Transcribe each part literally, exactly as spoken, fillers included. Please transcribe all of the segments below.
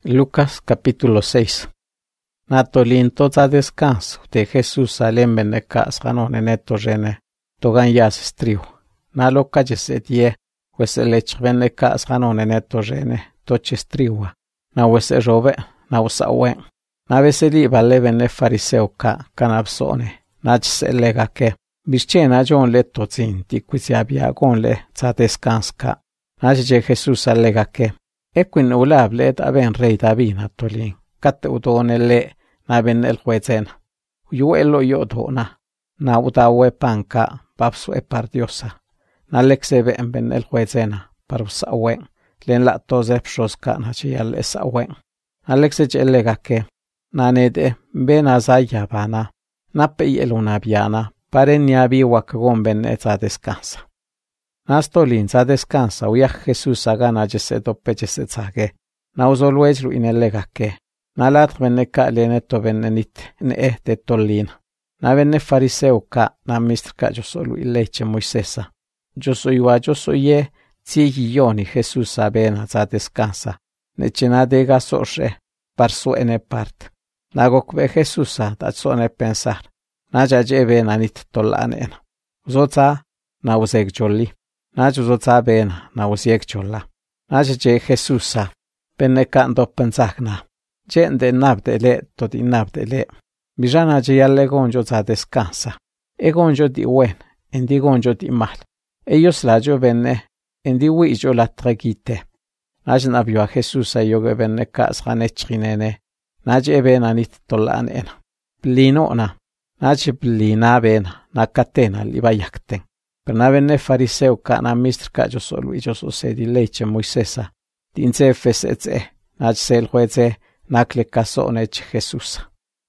Lucas capítulo seis. Natolin toza descanso de Jesús alem benecas ganon en eto rene, togan yas estriu. Nalo calles edie, pues el ech benecas ganon en eto rene, toche estriua. Na wese robe, na usawen. Na veseli vale bene fariseo ka, canabsone, nach se lega que. Bischena John le tozin, ti quisiabia gon le za descans ka. Nach je Jesús alega que. Equin ulable et aben rey David natolin. Kat udone le na ben el juezena. Yuelo yodona. Na udawe panka papsu e par diosa. Na lexebe en ben el juezena par sawen. Len la toze pshoska na chial esawen. Na lexe elega que. Na nede ben azaya bana. Na peyeluna biana. Pare niabi wakgon ben eza descansa. Nastolin za descansa uya Jesús agana jesedo pechesetsage. Na uzolwezru inelega que. Na lat beneka leneto benenit ne eh de tolina. Na bene fariseo ka na mistrka yo solo ileche Moisesa. Yo soy wa yo soy ye tziyoni Jesús abena za descansa. Ne chena de gasoshe par su ene part. Na gokbe Jesúsa da sone pensar. Na jaje bena nit tolanena. Uzotza na uzek jolli. Na uzotza bena na uzek jolla. Na jaje Jesusa beneka ndo pensagna. Jende nabde le todi nabde le. Bijana je yalle gonjo za descansa. E gonjo di wen, endi gonjo di mal. Ellos la jo benne, endi wi jo la tregite. Na jnabio a Jesusa yoge benne kasgane chrinene. Na je bena nit tolanena. Blinona. Nache blina bena, na catena li bayakten. Per na venne fariseo ka na mistr ka yo solo y yo so se di leche Moisesa. Dinze fesetse, nach sel jueze, nakle casone ch Jesusa.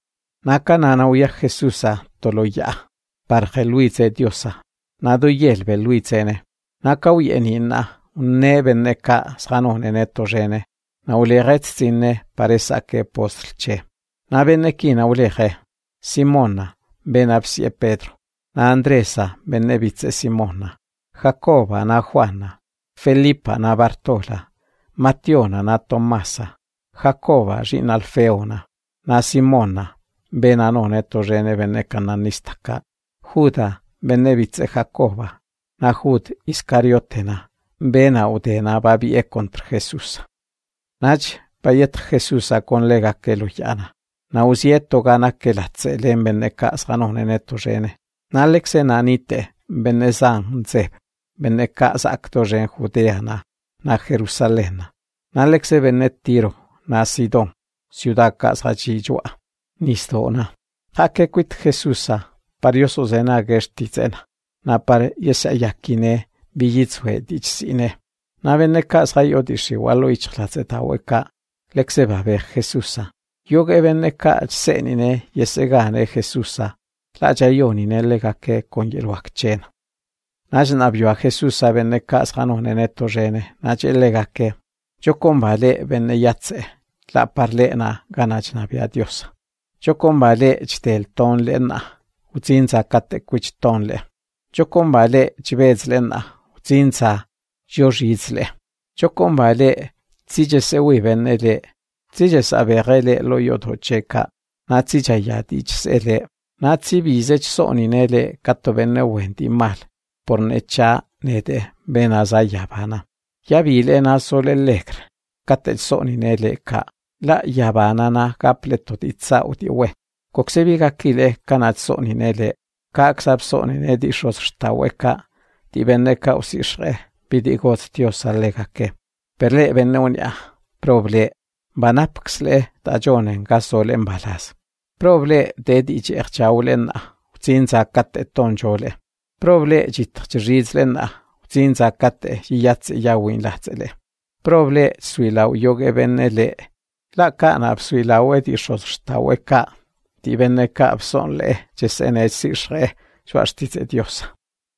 Naka na na uya Jesusa tolo ya, parje luize diosa. Na do yelbe luizene. Naka uyeni na, unne venne ka sganone neto rene. Na uleret zine paresa ke postlche. Na venne kina ulege. Simona, ben absie Pedro, na Andresa, ben nevice Simona, Jacoba, na Juana, Felipa, na Bartola, Mationa, na Tomasa, Jacoba, rin Alfeona, na Simona, ben anone torrene bene cananistaka, Juda, ben nevice Jacoba, na Jud Iscariotena, ben audena babie contra Jesús. Nach, payet Jesúsa con lega que lo llana. Na usieto gana que la tzelen benne kas ganon en eto rene. Na lexe nanite benne zan zeb. Benne kas acto ren Judeana. Na Jerusalena. Na lexe benne Tiro. Na Sidon. Ciudad kas hachijua. Nistona. Hake quit Jesusa. Parioso zena gestizena. Na pare yesayakine. Billitzwe dichsine. Na benne kas hayodishi walo ichlatzetaweka. Lexe babe Jesusa. Yoge venne ka senine yesegane Jesusa. La jayonine lega que con yeluak chena. Najan abio a Jesusa venne ka sganone neto rene. Naje lega que. Yo combale venne yatse. La parlena ganajna via Dios. Yo combale chtel ton lena. Uzinza kate kuch ton le. Yo combale chvez lena. Uzinza yorizle. Yo combale tzije sewi venne le. Tzije saberele lo yodo cheka, na tzija yadich sele, na tzibizech soninele kato venne wendi mal, por necha nede benaza yabana. Yabile na sole legre, kate soninele ka, la yabana na kapleto ditza utiwe. Koksebiga kile kanat soninele, ka aksab sonine di shos shtaweka, di venne ka usishre, pidigot Dios alega que. Perle venne unia, proble. Banapxle ta jonen gasol embalas. Proble de dice erchaulena, uzinza kate tonjole. Proble jitchrizlena, uzinza kate yats yawin latzele. Proble suilau yoge benele. La kana suilau edishos staweka. Di benne kapsonle, jesene sishre, schwastize diosa.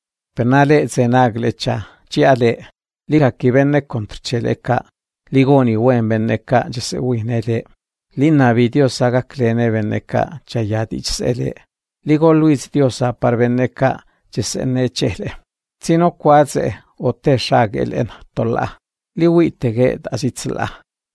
Penale zenaglecha, chiale, liga ki benne contrcheleka. Ligoni wen benneka jese winele. Lina vi diosa gaklene benneka chayadich ele. Ligo luis diosa par benneka jese nechele. Sino quaze o te shagel en tola. Liwi tege dasitzla.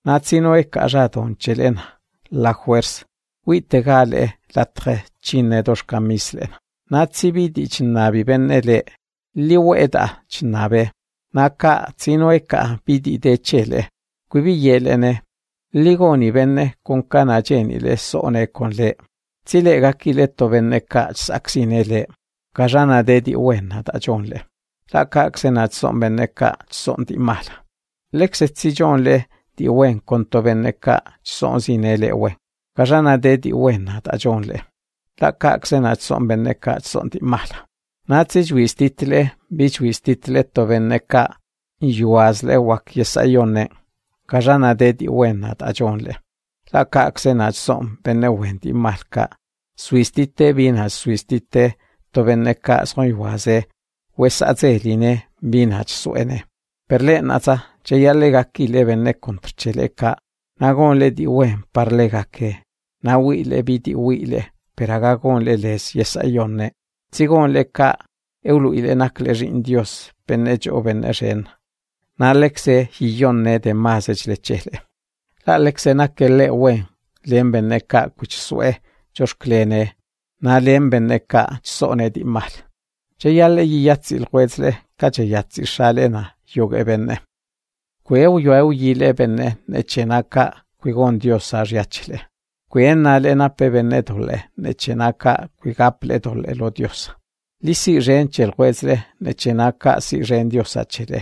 Na tsino eka radon chelena, la fuerza, wite gale la tre chine dos camislena. Na tsibidi chinabi benele, liweda chinabe. Na ka tsino eka bidi de chele, quibi yelene, ligoni benne con canagenile sone con le. Tsile gakileto benne ka saksine le, kajana dedi wena da jonle. La kaksenat son benne ka son di mala. Lexet si jonle di wen konto benne ka son zinele wen. Kajana dedi wena da jonle. La kaksenat son benne ka son di mala. Natsi juistitle, bijuistitle to benne ka yuazle wak yesayone. Kajana dedi wena da jonle. La kaksenat son benne wen di malka. Suistite bina suistite to benne ka son yuaze. Wesazeline binach suene. Perle naza, che yalle gaki le benne contrcele ka. Nagon le di wen parle gake. Na wile biti wile. Peragagon le les yesayone. Sigon le ka. Eulu ile nakle rin Dios. Benne jo benne ren. Na lexe hiyonne de masech le chele. La lexe nake le wen. Lem benne ka kuch sue. Josh klene. Na lem benne ka sone di mal. Che yalle yatsi il huezle, cache yatsi shalena, yoge benne. Queu yoeu yile benne, ne chenaka, quigon Dios ariachile. Quien nalena pe benne dole, ne chenaka, quigaple dole lo Dios. Li si ren chel huezle, ne chenaka si ren Dios achile.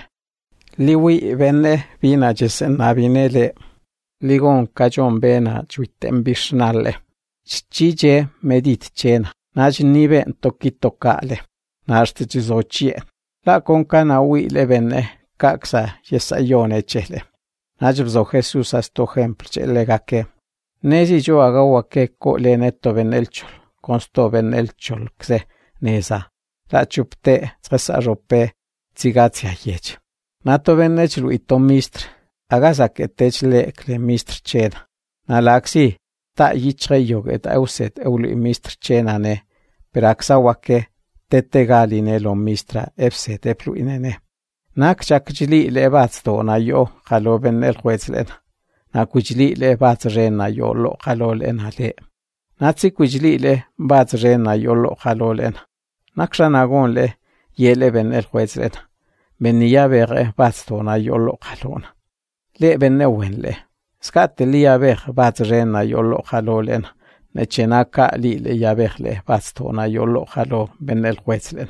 Liwi benne vina jesen nabinele, ligon cajon bena juitem bishnale. Chije medit chena, naj nive tokito kale. Nashti chizochie. La conca na wile benne, kaksa yesayone chele. Najbzo Jesús asto ejemplo chele gake. Nezi yo agawa ke ko leneto benelchol, consto benelchol kse neza. La chupte, tresa rope, tsigatia yech. Nato benechlu ito mistre, agasa ke techle kle mistre chena. Na laxi, ta yichre yoget auset euli mistre chena ne, peraksa wake, tete galine lo mistra efse te pluinene. Nak chakjili le batsto na yo jalo ben el huetzlen. Na kujili le bat rena yo lo jalo lena le. Natsi kujili le bat rena yo lo jalo lena. Nakshanagon le yele ben el huetzlen. Benia bere batsto na yo lo jalona. Le benne wenle. Skate lia ber bat rena yo lo jalo lena. Ne chenaka li le yabehle bastona yolo jalo benel huetzlen.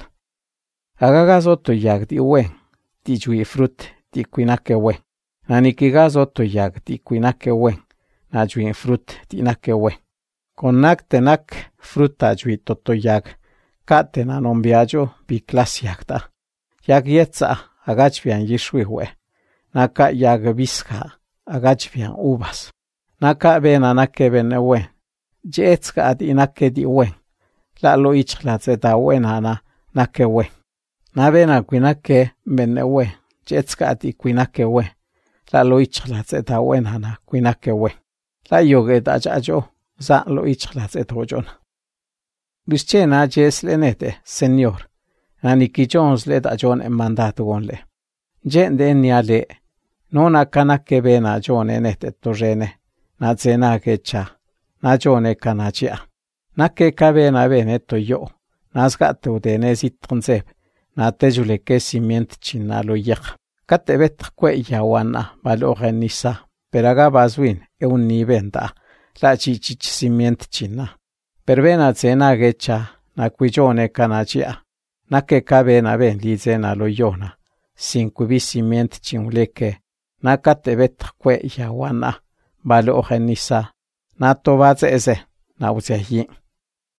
Agagazo to yag di wen, di jui frut di quinake wen. Nanikigazo to yag di quinake wen, na jui frut di nake wen. Konak tenak fruta jui toto yag, kate na nombiajo bi klas yagda. Yag yetza agachvian yishwiwe, naka yag biska agachvian uvas. Naka bena nake bene wen. Jetska ad inake di wen. La lo ichlatse da wen hana nake wen. Na bena quinake benne wen. Jetska ad iquinake wen. La lo ichlatse da wen hana quinake wen. La yoge da jajo za lo ichlatse tojon. Bischena jes lenete, señor. Naniki Jones le da jon en mandato gonle. Jende niale. Nona kanake bena jon enete torrene. Na zena kecha. Na jone kanachia. Na ke kabe na bene to yo. Na zgate udene zitronseb. Na tejule ke simiente china lo yek. Kate bet kwe yawana baloge nisa. Peraga bazwin e un nivenda. La chichich simiente china. Perbena zena gecha. Na kwijone kanachia. Na ke kabe na ben lizena lo yona. Sin kubi simiente chinuleke. Na kate bet kwe yawana baloge nisa. Na tobatse ese, na usiahi.